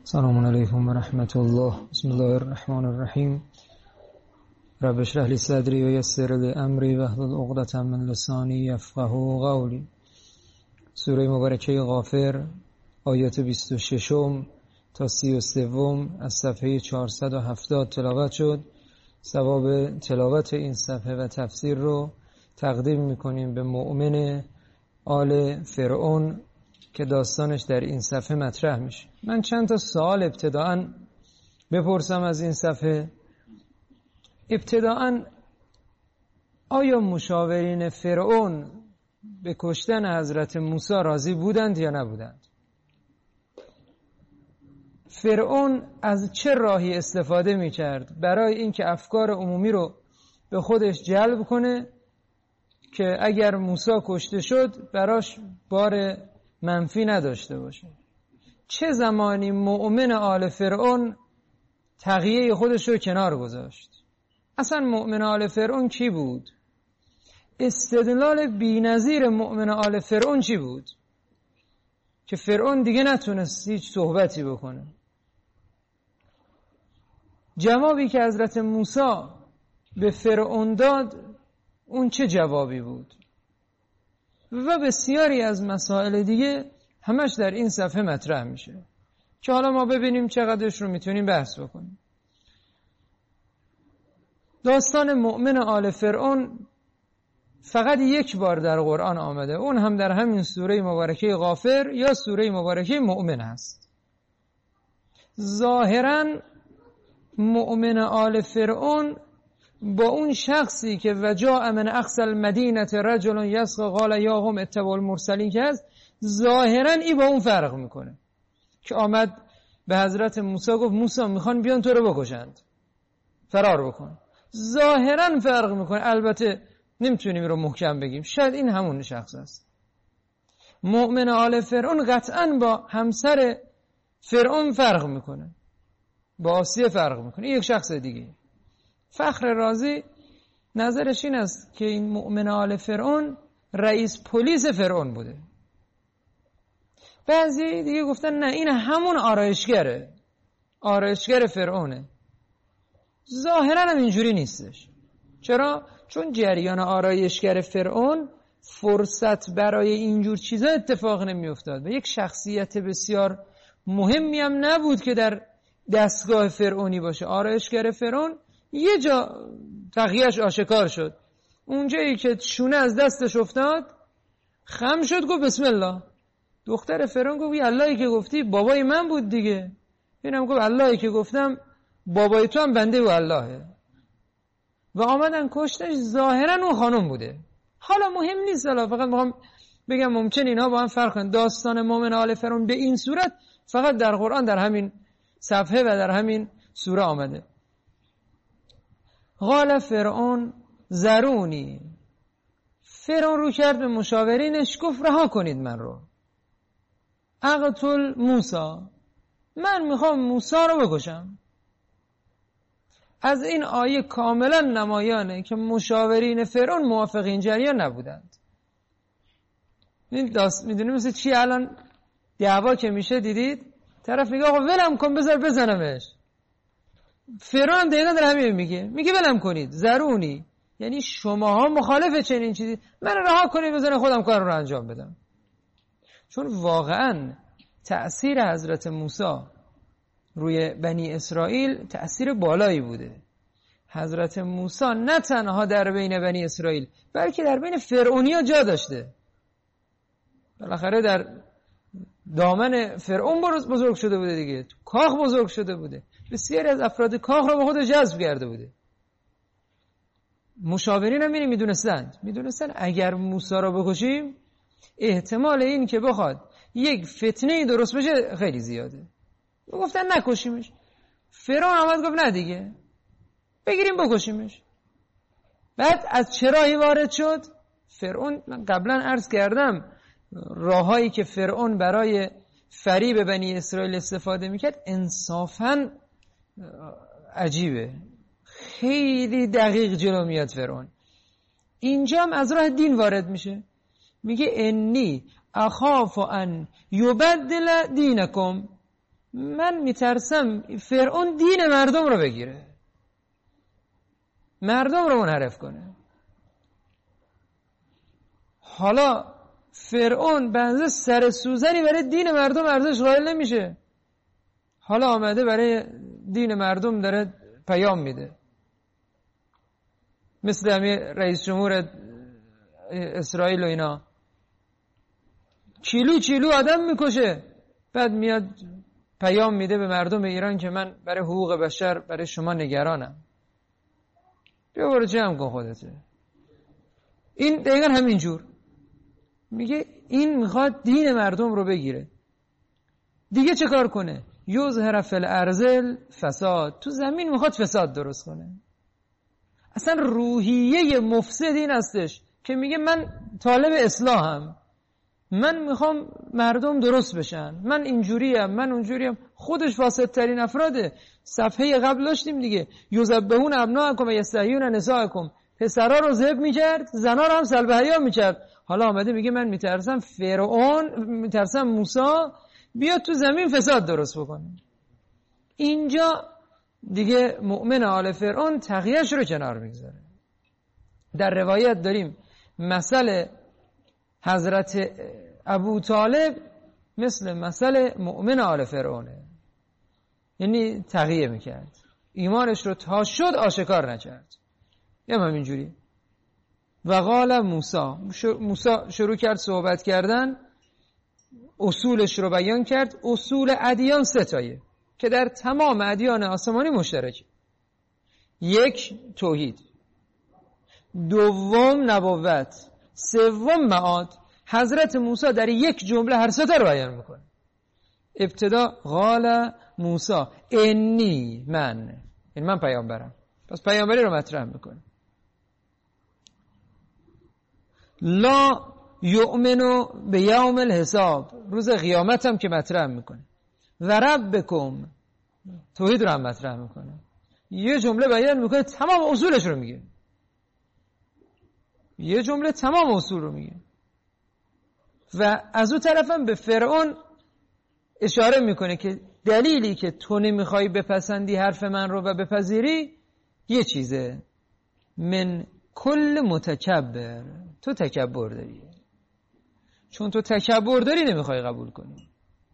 السلام علیکم و رحمت الله. بسم الله الرحمن الرحیم. رب اشرح لی صدری و یسر لی امری واحلل عقدة من لسانی یفقهوا قولی. سوره مبارکه غافر آیات 26 تا 33 از صفحه 470 تلاوت شد. ثواب تلاوت این صفحه و تفسیر رو تقدیم میکنیم به مؤمن آل فرعون که داستانش در این صفحه مطرح میشه. من چند تا سوال ابتداءً بپرسم از این صفحه. ابتداءً آیا مشاورین فرعون به کشتن حضرت موسی راضی بودند یا نبودند؟ فرعون از چه راهی استفاده میکرد برای اینکه افکار عمومی رو به خودش جلب کنه که اگر موسی کشته شد براش بار منفی نداشته باشه؟ چه زمانی مؤمن آل فرعون تقیه خودش رو کنار گذاشت؟ اصلا مؤمن آل فرعون کی بود؟ استدلال بی‌نظیر مؤمن آل فرعون چی بود؟ که فرعون دیگه نتونست هیچ صحبتی بکنه. جوابی که حضرت موسی به فرعون داد اون چه جوابی بود؟ و بسیاری از مسائل دیگه همش در این صفحه مطرح میشه که حالا ما ببینیم چقدرش رو میتونیم بحث بکنیم. داستان مؤمن آل فرعون فقط یک بار در قرآن آمده، اون هم در همین سوره مبارکه غافر یا سوره مبارکه مؤمن هست. ظاهراً مؤمن آل فرعون با اون شخصی که وجاء من اقصی المدینه رجل یسعی قال یا قوم اتبعوا المرسلین که هست، ظاهراً این با اون فرق میکنه که آمد به حضرت موسی گفت موسی میخوان بیان تو رو بکشند، فرار بکن. ظاهراً فرق میکنه، البته نمیتونیم رو محکم بگیم، شاید این همون شخص است. مؤمن آل فرعون قطعاً با همسر فرعون فرق میکنه، با آسیه فرق میکنه، یک شخص دیگه. فخر رازی نظرش این است که این مؤمن آل فرعون رئیس پلیس فرعون بوده. بعضی دیگه گفتن نه این همون آرایشگر فرعونه. ظاهراً هم اینجوری نیستش. چرا؟ چون جریان آرایشگر فرعون فرصت برای اینجور چیزا اتفاق نمی افتاد و یک شخصیت بسیار مهمی هم نبود که در دستگاه فرعونی باشه. آرایشگر فرعون یه جا تقیهش آشکار شد، اونجایی که شونه از دستش افتاد خم شد گفت بسم الله. دختر فرعون گفت اللهی که گفتی بابای من بود دیگه. اینم گفت اللهی که گفتم بابای تو هم بنده و اللهه. و آمدن کشتش. ظاهرا اون خانم بوده. حالا مهم نیست، حالا فقط میخوام بگم ممکن اینها با هم فرق کنن. داستان مؤمن آل فرعون به این صورت فقط در قرآن در همین صفحه و در همین سوره آمده. قال فرعون ذرونی، فرعون رو کرد به مشاورینش گفت رها کنید من رو. اقتل موسی، من میخوام موسی رو بکشم. از این آیه کاملا نمایانه که مشاورین فرعون موافق این جریان نبودند. میدونید مثل چی؟ الان دعوا که میشه دیدید طرف میگه آقا ولم کن بذار بزنمش. فرعون دقیقا در همین میگه ولم کنید، ذرونی، یعنی شماها مخالف چنین چیزی، من رها کنید بذارید خودم کار رو انجام بدم. چون واقعا تأثیر حضرت موسی روی بنی اسرائیل تأثیر بالایی بوده. حضرت موسی نه تنها در بین بنی اسرائیل بلکه در بین فرعونیا جا داشته. بالاخره در دامن فرعون بزرگ شده بوده دیگه، تو کاخ بزرگ شده بوده، بسیاری از افراد کاخ رو به خود جذب کرده بوده. مشاورین هم میدونستن اگر موسی رو بکشیم احتمال این که بخواد یک فتنه درست بشه خیلی زیاده. گفتن نکشیمش. فرعون آمد گفت نه دیگه بگیریم بکشیمش. بعد از چه راهی وارد شد؟ فرعون، من قبلا عرض کردم راهایی که فرعون برای فریب بنی اسرائیل استفاده میکرد انصافاً عجیبه، خیلی دقیق جلو میاد فرعون. اینجا هم از راه دین وارد میشه، میگه انی اخاف ان یبدل دینکم، من میترسم فرعون دین مردم رو بگیره، مردم رو منحرف کنه. حالا فرعون بنده سر سوزنی برای دین مردم ارزش قائل نمیشه، حالا آمده برای دین مردم داره پیام میده، مثل همین رئیس جمهور اسرائیل و اینا کیلو آدم میکشه، بعد میاد پیام میده به مردم ایران که من برای حقوق بشر برای شما نگرانم. بیا برو جمع کن خودته. این دقیقا همینجور میگه این میخواد دین مردم رو بگیره. دیگه چه کار کنه؟ یظهر فی الارض فساد، تو زمین میخواد فساد درست کنه. اصلا روحیه مفسد این هستش که میگه من طالب اصلاحم، من میخوام مردم درست بشن، من اینجوریم، من اونجوریم. خودش فاسدترین افراده. صفحه قبل داشتیم دیگه، یذبحون ابناءکم و یستحیون نساءکم، پسرا رو ذبح میکرد، زنا رو هم سلب حیا میکرد. حالا آمده میگه من میترسم فرعون، میترسم موسی بیاد تو زمین فساد درست بکنه. اینجا دیگه مؤمن آل فرعون تقیهش رو کنار میگذاره. در روایت داریم مثل حضرت ابو طالب مثل مثل مؤمن آل فرعونه، یعنی تقیه میکرد، ایمانش رو تا شد آشکار نکرد. یا همینجوری. و قال موسی شروع کرد صحبت کردن، اصولش رو بیان کرد. اصول ادیان 3 تایه که در تمام ادیان آسمانی مشترک. 1 توحید، 2 نبوت، 3 معاد. حضرت موسی در 1 جمله هر 3 تا رو بیان میکنه. ابتدا قال موسی انی من، این من پیامبرم، پس پیامبری رو مطرح میکنه. لا یؤمنو به یوم الحساب، روز قیامت هم که مطرح میکنه. و ربکم، توحید رو هم مطرح میکنه. یه جمله بیان میکنه، تمام اصولش رو میگه. یه جمله تمام اصول رو میگه. و از اون طرف هم به فرعون اشاره میکنه که دلیلی که تو نمیخوای بپسندی حرف من رو و بپذیری یه چیزه، من کل متکبر، تو تکبر داری، چون تو تکبر داری نمیخوای قبول کنی.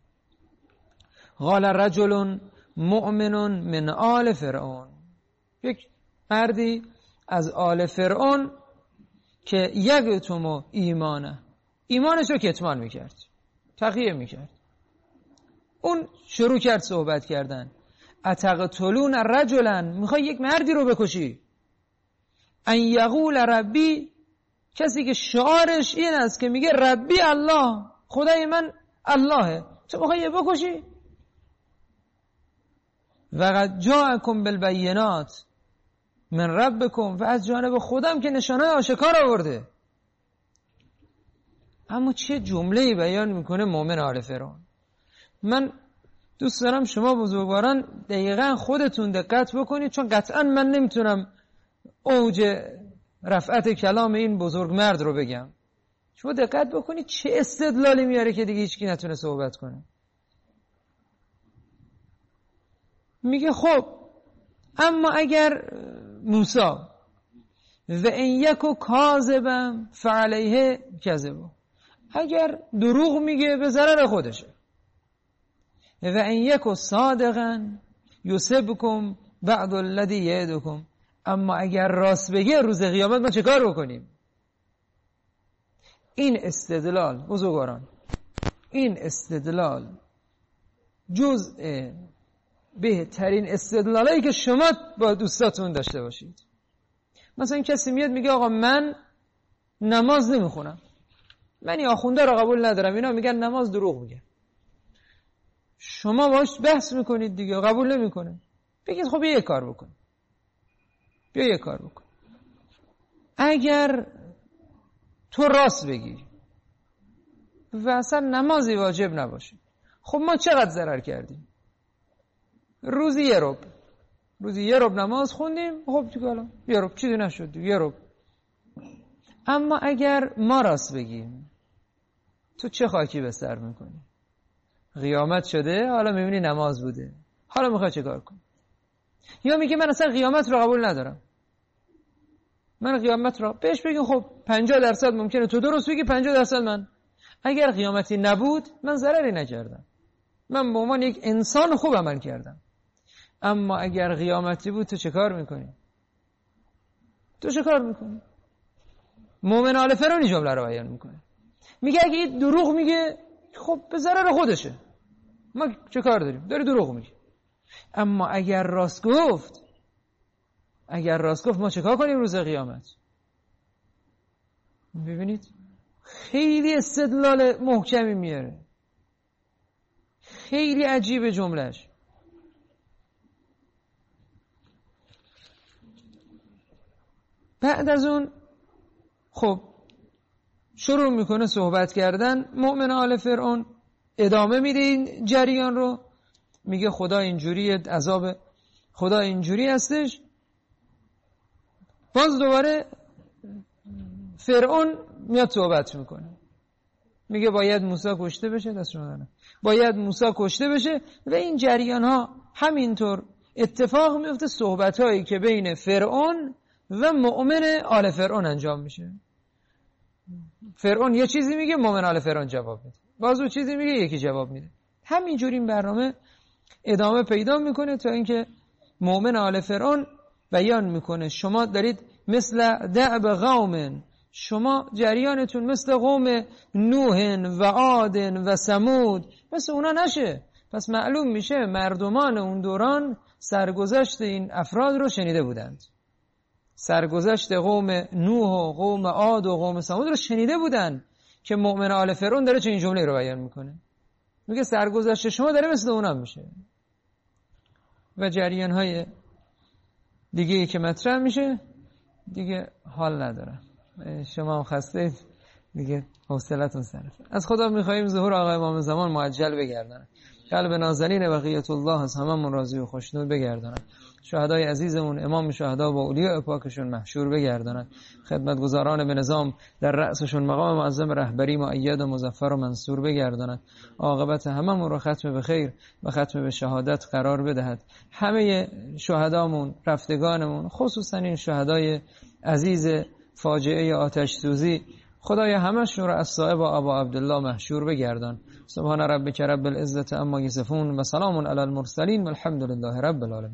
قال رجل مؤمن من آل فرعون، یک مردی از آل فرعون که یکتم ایمانش رو کتمان میکرد، تقیه میکرد. اون شروع کرد صحبت کردن. اتقتلون رجلا، میخوای یک مردی رو بکشی، ان یقول ربی، کسی که شعارش این است که میگه ربی الله، خدای من اللهه، تو میخوای بکشی؟ و قد جاءکم بالبینات من ربکم، و از جانب خودم که نشانه آشکار آورده. اما چه جمله‌ای بیان میکنه مؤمن آل فرعون. من دوست دارم شما بزرگواران دقیقاً خودتون دقت بکنید، چون قطعاً من نمیتونم اوج رفعت کلام این بزرگ مرد رو بگم. شما دقت بکنید چه استدلالی میاره که دیگه هیچکی نتونه صحبت کنه. میگه خب اما اگر موسی و این یکو کاذبم فعلیه کذبه، اگر دروغ میگه به ضرر خودشه، و این یکو صادقا یصبکم بعد الذی یعدکم، اما اگر راست بگه روز قیامت ما چه کار بکنیم؟ این استدلال بزرگواران، این استدلال جزء بهترین استدلالایی که شما با دوستاتون داشته باشید. مثلا کسی میاد میگه آقا من نماز نمیخونم، من این آخونده رو قبول ندارم، اینا میگن نماز دروغ میگه. شما باش بحث میکنید دیگه، قبول نمیکنه. بگید خب یه کار بکن، بیا یه کار بکن. اگر تو راست بگی و اصلا نمازی واجب نباشه، خب ما چقدر ضرر کردیم؟ روزی یه ربع نماز خوندیم، خب دیگه الان یه ربع چیزی نشد، یه ربع. اما اگر ما راست بگیم تو چه خاکی به سر میکنی؟ قیامت شده، حالا میبینی نماز بوده، حالا میخوای چه کار کنی؟ یا میگه من اصلا قیامت رو قبول ندارم، من قیامت رو بهش بگیم خب 50% ممکنه تو درست بگی، 50% من. اگر قیامتی نبود من ضرری نکردم، من به عنوان یک انسان خوب عمل کردم. اما اگر قیامتی بود تو چه کار میکنی؟ تو چه کار میکنی؟ مومن آل فرعون جمله رو بیان میکنه، میگه اگه این دروغ میگه خب به ضرر خودشه، ما چه کار داریم؟ داری دروغ میگه. اما اگر راست گفت ما چه کار کنیم روز قیامت؟ ببینید خیلی استدلال محکمی میاره، خیلی عجیبه جملهش. بعد از اون خب شروع میکنه صحبت کردن. مؤمن آل فرعون ادامه میده این جریان رو، میگه خدا اینجوری، عذاب خدا اینجوری هستش. باز دوباره فرعون میاد صحبت میکنه، میگه باید موسی کشته بشه، باید موسی کشته بشه. و این جریان ها همینطور اتفاق میفته، صحبت هایی که بین فرعون و مؤمن آل فرعون انجام میشه. فرعون یه چیزی میگه، مؤمن آل فرعون جواب میده، باز اون چیزی میگه، یکی جواب میده. همینجوری این برنامه ادامه پیدا میکنه تا اینکه مؤمن آل فرعون بیان میکنه شما دارید مثل دعب قوم، شما جریانتون مثل قوم نوح و عاد و ثمود مثل اونا نشه. پس معلوم میشه مردمان اون دوران سرگذشت این افراد رو شنیده بودند، سرگذشت قوم نوح و قوم عاد و قوم ثمود رو شنیده بودند که مؤمن آل فرعون داره چه این جمله رو بیان میکنه، میگه سرگذشت شما داره مثل اونا میشه. و جریان های دیگه که مطرح میشه دیگه حال نداره، شما هم خسته دیگه، حوصلتون سره. از خدا میخواییم ظهور آقا امام زمان معجل بگردن، قلب نازنین بقیت الله از هممون راضی و خوشنود بگردانند، شهدای عزیزمون امام شهدا با اولیاء پاکشون محشور بگردانند، خدمتگزاران به نظام در رأسشون مقام معظم رهبری مؤید و مظفر و منصور بگردانند، عاقبت هممون رو ختم به خیر و ختم به شهادت قرار بدهد. همه شهدامون، رفتگانمون، خصوصا این شهدای عزیز فاجعه آتش سوزی، خدای همشون رو از صاحب ابا عبدالله محشور بگردان. سبحان ربک رب العزة عما یصفون و سلام علی المرسلین والحمد لله رب العالمین.